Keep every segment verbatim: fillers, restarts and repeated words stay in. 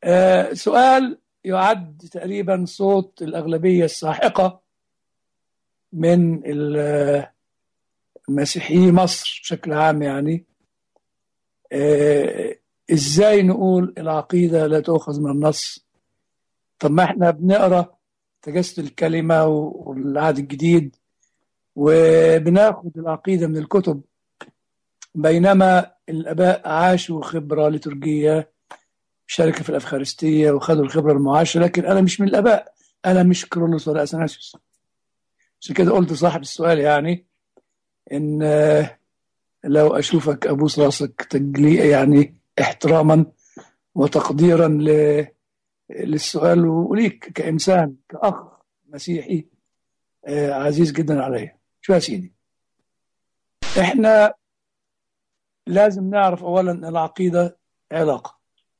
آه سؤال يعد تقريبا صوت الأغلبية الساحقة من المسيحيي مصر بشكل عام، يعني آه ازاي نقول العقيدة لا تؤخذ من النص؟ طب ما احنا بنقرأ تجسد الكلمة والعهد الجديد وبناخد العقيدة من الكتب، بينما الآباء عاشوا خبرة ليتورجية، شاركوا في الأفخارستية وخدوا الخبرة المعاشرة. لكن أنا مش من الآباء، أنا مش كرولوس ولا أثناسيوس. عشان كده قلت صاحب السؤال يعني إن آه، لو أشوفك أبوس راسك تجلي، يعني احتراما وتقديرا ل- للسؤال وليك كإنسان كأخ مسيحي آه، عزيز جدا عليا. شو يا سيدي، إحنا لازم نعرف أولا أن العقيدة علاقة،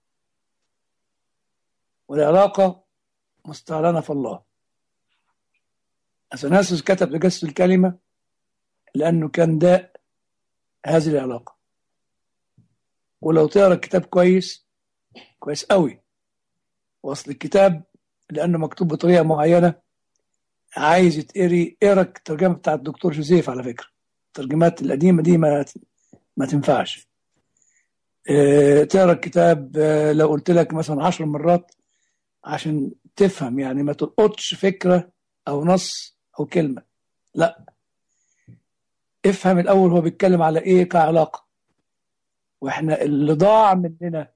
والعلاقة مستعلنة في الله. أثناسيوس كتب تجسد الكلمة لأنه كان داء هذه العلاقة. ولو تقرا الكتاب كويس كويس قوي، واصل الكتاب لأنه مكتوب بطريقة معينة عايز يتقري، اقرا الترجمة بتاع الدكتور جوزيف. على فكرة الترجمات القديمة دي ما ما تنفعش. اه تقرا الكتاب، اه لو قلت لك مثلا عشر مرات عشان تفهم، يعني ما تلقطش فكرة أو نص أو كلمة، لا، افهم الأول هو بيتكلم على إيه كعلاقة. وإحنا اللي ضاع مننا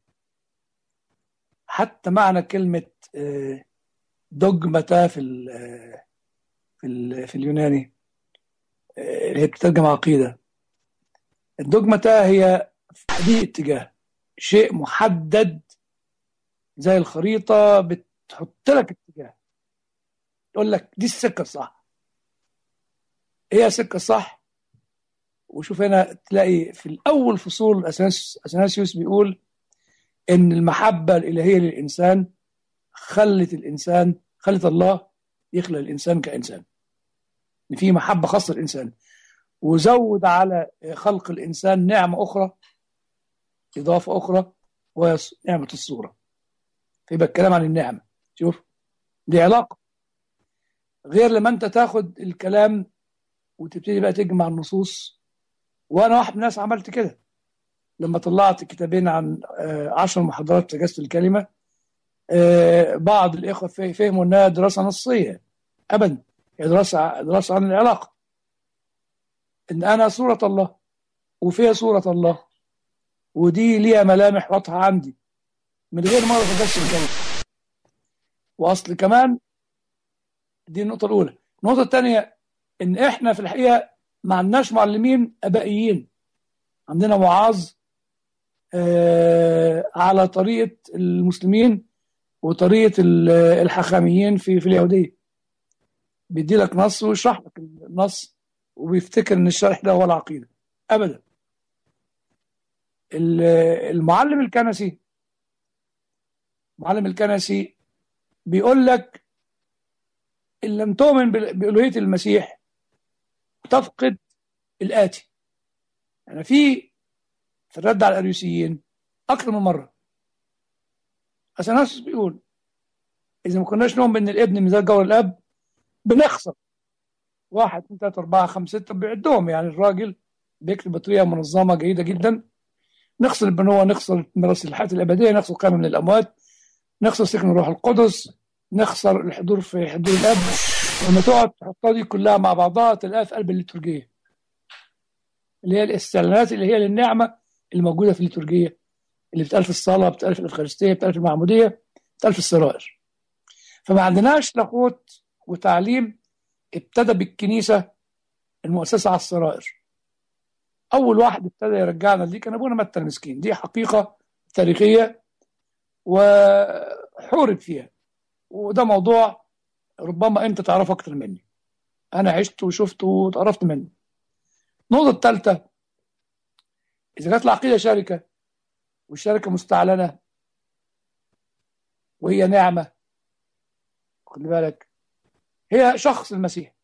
حتى معنى كلمة اه دوجمتا في ال في ال في اليوناني، اه اللي هي بتترجم عقيدة. الدوجمتا هي دي اتجاه، شيء محدد زي الخريطة بتحط لك اتجاه، تقول لك دي السكة الصح، هي سكة صح. وشوف هنا تلاقي في الأول فصول أثناس- أثناسيوس بيقول إن المحبة الإلهية للإنسان خلت الإنسان خلت الله يخلق الإنسان كإنسان، إن في محبة خاصة للإنسان، وزود على خلق الإنسان نعمة أخرى، إضافة أخرى، وهي نعمة الصورة. فيبقى الكلام عن النعمة. شوف، دي علاقة، غير لما أنت تاخد الكلام وتبتدي بقى تجمع النصوص. وأنا واحد من الناس عملت كده لما طلعت كتابين عن آه، عشر محاضرات في تجسد الكلمة. آه، بعض الإخوة فه- فهموا إنها دراسة نصية. أبدا، هي دراسة دراسة عن العلاقة، إن أنا صورة الله وفيها صورة الله، ودي ليها ملامح واضحة عندي من غير ما أعرف أجسد الكلمة. وأصل كمان، دي النقطة الأولى. النقطة الثانية إن إحنا في الحقيقة ما عندناش معلمين أبائيين، عندنا وعاظ آه، على طريقة المسلمين وطريقة ال- الحخاميين في في اليهودية. بيدي لك نص ويشرح لك النص وبيفتكر ان الشرح ده هو العقيدة. ابدا، ال- المعلم الكنسي المعلم الكنسي بيقول لك ان لم تؤمن بال- بألوهية المسيح تفقد الآتي. يعني في في الرد على الأريوسيين أكثر من مرة أثناسيوس بيقول إذا ما كناش نؤمن بأن الابن مثال جوهر الأب بنخسر واحد اثنين ثلاثة أربعة خمسة ستة، بيعدهم يعني الراجل بيكتب بطريقة منظمة جيدة جدا. نخسر البنوة، نخسر ميراث الحياة الأبدية، نخسر قيامة من الأموات، نخسر سكن الروح القدس، نخسر الحضور في حضور الأب. لما تقعد تحطها دي كلها مع بعضها تلاقيها في قلب الليتورجية، اللي هي الاستعلانات اللي هي للنعمة الموجودة في الليتورجية، اللي بتقال في الصلاة، بتقال في الأفخارستية، بتقال في المعمودية، بتقال في السرائر. فما عندناش لاهوت وتعليم ابتدى بالكنيسة المؤسسة على السرائر. أول واحد ابتدى يرجعنا دي كان أبونا متى المسكين. دي حقيقة تاريخية وحورب فيها، وده موضوع ربما أنت تعرفه أكتر مني. أنا عشت وشفت وتعرفت منه. النقطة الثالثة، إذا كانت العقيدة شركة والشركة مستعلنة وهي نعمة، خلي بالك، هي شخص المسيح.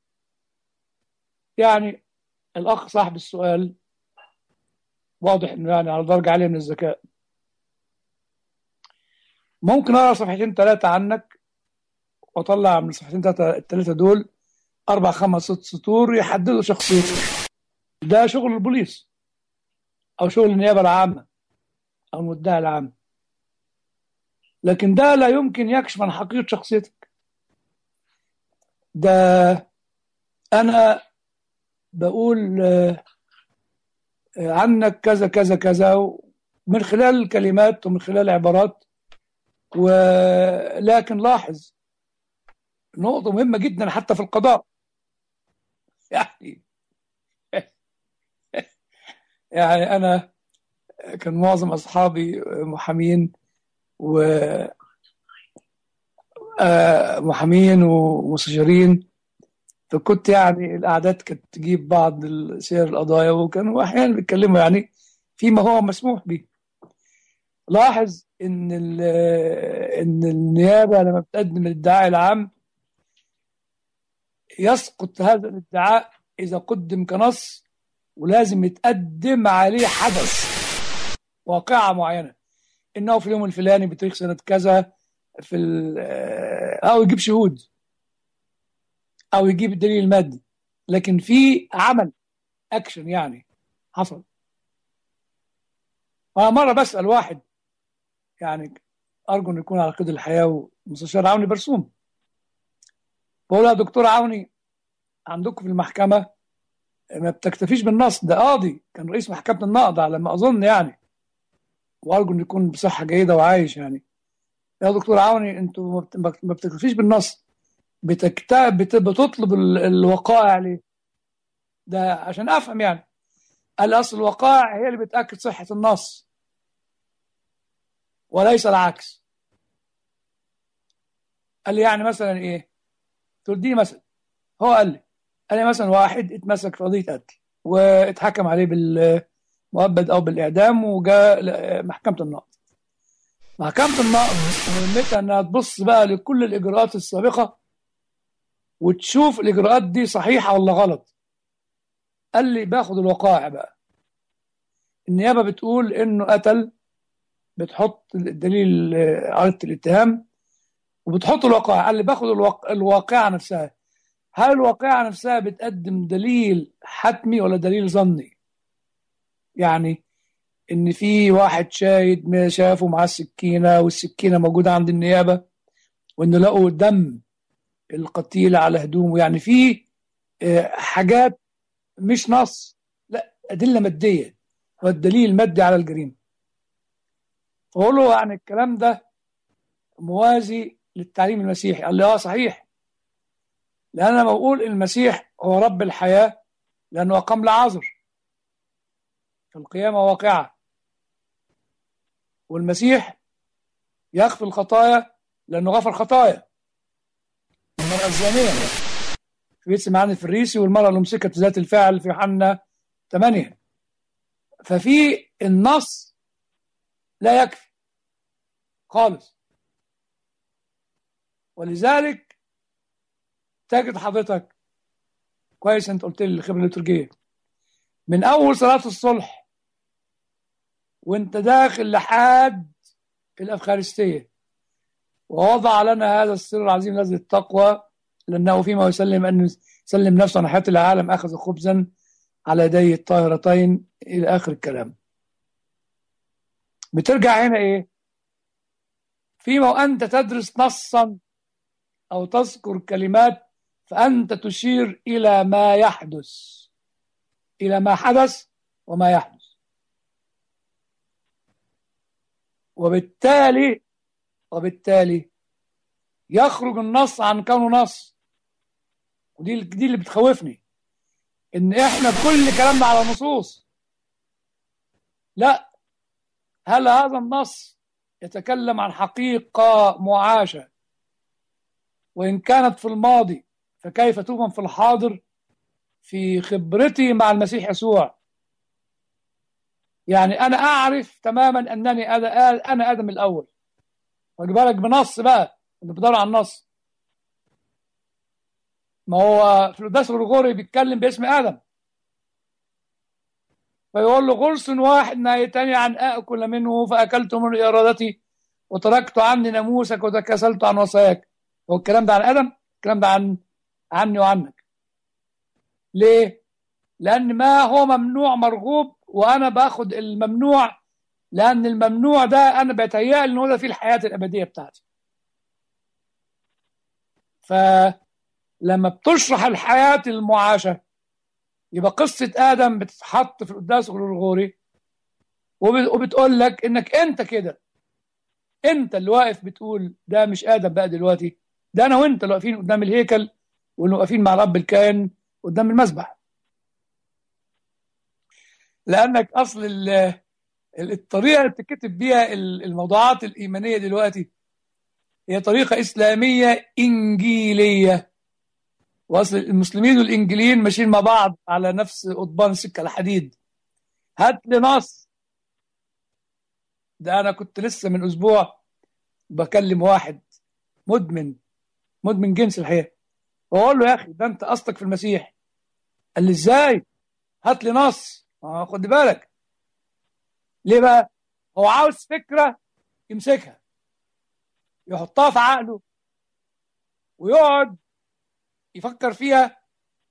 يعني الأخ صاحب السؤال واضح إنه يعني على درجة عالية من الذكاء. ممكن اقرا صفحتين ثلاثه عنك واطلع من الصفحتين ثلاثه الثلاثه دول اربع خمس ست سطور يحددوا شخصيتك. ده شغل البوليس او شغل النيابه العامه او المدعي العام، لكن ده لا يمكن يكشف عن حقيقه شخصيتك. ده انا بقول آه، آه، عنك كذا كذا كذا من خلال الكلمات ومن خلال العبارات. ولكن لاحظ نقطة مهمة جدا حتى في القضاء. يعني يعني أنا كان معظم أصحابي محامين و آه، محامين ومستشارين، فكنت يعني القعدات كانت تجيب بعض سير القضايا وكانوا أحيانا بيتكلموا يعني فيما هو مسموح به. لاحظ إن ال- إن النيابة لما بتقدم الادعاء العام يسقط هذا الادعاء إذا قدم كنص، ولازم يتقدم عليه حدث واقعة معينة، إنه في اليوم الفلاني بتاريخ سنة كذا في ال- أو يجيب شهود أو يجيب الدليل المادي، لكن في عمل أكشن يعني حصل. أنا مرة بسأل واحد يعني أرجو أن يكون على قيد الحياة ومستشار عوني برسوم، بقول له يا دكتور عوني عندكم في المحكمة ما بتكتفيش بالنص، ده قاضي كان رئيس محكمة النقض على ما أظن يعني، وأرجو أن يكون بصحة جيدة وعايش يعني. يا دكتور عوني أنتوا ما بت- ما بتكتفيش بالنص، بتكتب بت- بتطلب ال- الوقائع ليه؟ ده عشان أفهم يعني. قال لي أصل الوقائع هي اللي بتأكد صحة النص وليس العكس. قال لي يعني مثلا إيه؟ تديني مثلا. هو قال لي قال لي مثلا واحد اتمسك في قضية قتل واتحكم عليه بالمؤبد أو بالإعدام وجاء ل- محكمة النقض. محكمة النقض مهمتها إنها تبص بقى لكل الإجراءات السابقة وتشوف الإجراءات دي صحيحة ولا غلط. قال لي باخد الوقائع بقى. النيابة بتقول إنه قتل، بتحط الدليل آه، عرض الاتهام وبتحط الوقائع. قال لي باخد الواقع الواقعة نفسها، هل الواقعة نفسها بتقدم دليل حتمي ولا دليل ظني؟ يعني إن في واحد شاهد ما شافه مع السكينة والسكينة موجودة عند النيابة وإنه لقوا دم القتيل على هدومه، يعني في آه، حاجات مش نص، لا أدلة مادية والدليل المادي على الجريمة. فقول له يعني الكلام ده موازي للتعليم المسيحي؟ قال لي اه صحيح، لأن أنا بقول المسيح هو رب الحياة لأنه أقام لعازر في القيامة واقعة، والمسيح يغفر الخطايا لأنه غفر خطايا. المرأة الزانية في بيت سمعان الفريسي والمرأة اللي مسكت ذات الفعل في يوحنا ثمانية. ففي النص لا يكفي خالص، ولذلك تجد حضرتك كويس انت قلت لي الخبره الليتورجيه من اول صلاه الصلح وانت داخل لحد الافخارستيه، ووضع لنا هذا السر العظيم الذي التقوى، لانه فيما يسلم ان يسلم نفسه عن حياه العالم اخذ خبزا على يديه الطاهرتين الى اخر الكلام. بترجع هنا ايه؟ فيما وانت تدرس نصا او تذكر كلمات فانت تشير الى ما يحدث، الى ما حدث وما يحدث، وبالتالي وبالتالي يخرج النص عن كونه نص. ودي دي اللي بتخوفني، ان احنا كل كلامنا على نصوص. لا، هل هذا النص يتكلم عن حقيقة معاشة وإن كانت في الماضي، فكيف توهم في الحاضر في خبرتي مع المسيح يسوع؟ يعني أنا أعرف تماما أنني أنا آدم الأول، واجي بالك بنص بقى أنت بتدور على النص. ما هو في القداس الغرغوري بيتكلم باسم آدم، فيقول له غرس واحد نهيتني عن آكل منه فأكلت من إرادتي وتركت عني ناموسك وتكاسلت عن وصاياك. هو الكلام ده عن ادم؟ الكلام ده عن عني وعنك. ليه؟ لان ما هو ممنوع مرغوب، وانا باخد الممنوع، لان الممنوع ده انا بيتهيألي ان هو ده فيه الحياه الابديه بتاعتي. فلما بتشرح الحياه المعاشه، يبقى قصه ادم بتتحط في القداس الغرغوري، وبتقول لك انك انت كده، انت اللي واقف بتقول ده مش ادم بقى دلوقتي، ده انا وانت اللي واقفين قدام الهيكل، واللي واقفين مع الاب الكائن قدام المذبح. لانك اصل ال- الطريقه اللي بتتكتب بيها الموضوعات الايمانيه دلوقتي هي طريقه اسلاميه انجيليه، واصل المسلمين والانجيليين ماشيين مع بعض على نفس قضبان سكه الحديد. هات لي نص. ده انا كنت لسه من اسبوع بكلم واحد مدمن مدمن جنس الحقيقه، بقول له يا اخي ده انت قصدك في المسيح. قال لي ازاي؟ هات لي نص. اه خد بالك ليه بقى؟ هو عاوز فكره يمسكها يحطها في عقله ويقعد يفكر فيها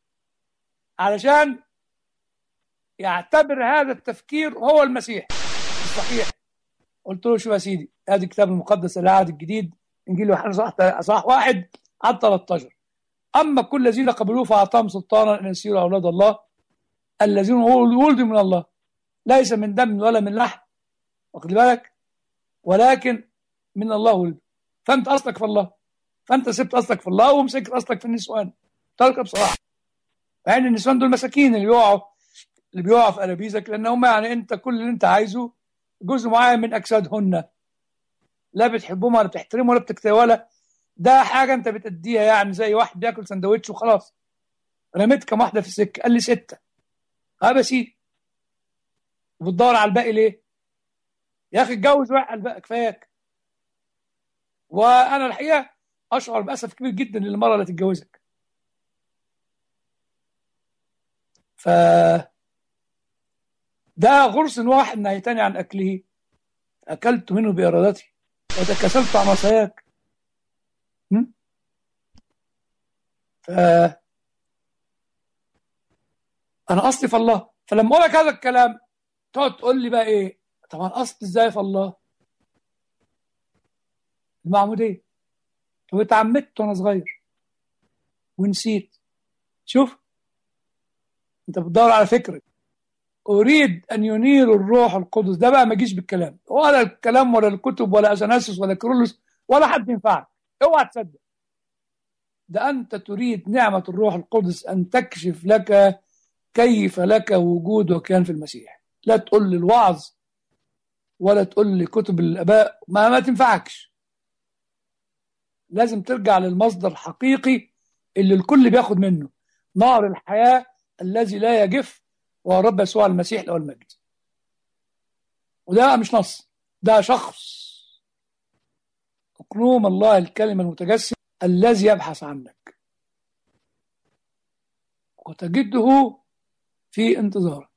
علشان يعتبر هذا التفكير هو المسيح الصحيح. قلت له شو يا سيدي، هذا الكتاب المقدس العهد الجديد انجيل يوحنا صح صح واحد عدد ثلاثة عشر. اما كل الذين قبلوه فاعطاهم سلطانا ان يصيروا اولاد الله، الذين ولدوا من الله، ليس من دم ولا من لحم، واخد بالك، ولكن من الله ولد. فانت اصلك في الله، فانت سبت اصلك في الله ومسكت اصلك في النسوان. ترك بصراحه، مع ان النسوان دول مساكين اللي بيقعوا اللي بيقعوا في قلابيزك، لان هم يعني انت كل اللي انت عايزه جزء معين من اجسادهن، لا بتحبهم ولا بتحترمهم ولا بتكتب ولا ده حاجه انت بتديها، يعني زي واحد بياكل سندوتش وخلاص. رميت كم واحده في السكه؟ قال لي سته. اه بس وبتدور على الباقي ليه؟ يا اخي اتجوز وعقل بقى كفاياك. وانا الحقيقه اشعر باسف كبير جدا للمراه اللي تتجوزك. ف ده غرس واحد نهيتني عن اكله، اكلت منه بارادتي وتكاسلت عن وصاياك. ف انا اصلي في الله. فلما اقول لك هذا الكلام تقعد تقول لي بقى ايه؟ طبعا اصل ازاي في الله؟ المعموديه. طب اتعمدت وانا صغير ونسيت. شوف انت بتدور على فكره. اريد ان ينير الروح القدس. ده بقى ما يجيش بالكلام، ولا الكلام ولا الكتب ولا اثناسيوس ولا كيرلس ولا حد ينفعك. اوعى تصدق. ده انت تريد نعمه الروح القدس ان تكشف لك كيف لك وجود وكيان في المسيح. لا تقول لي الوعظ ولا تقول لي كتب الاباء، ما ما تنفعكش. لازم ترجع للمصدر الحقيقي اللي الكل بياخد منه، نار الحياه الذي لا يجف، وهو رب يسوع المسيح له المجد. وده مش نص، ده شخص، أقنوم الله الكلمة المتجسد الذي يبحث عنك وتجده في انتظارك.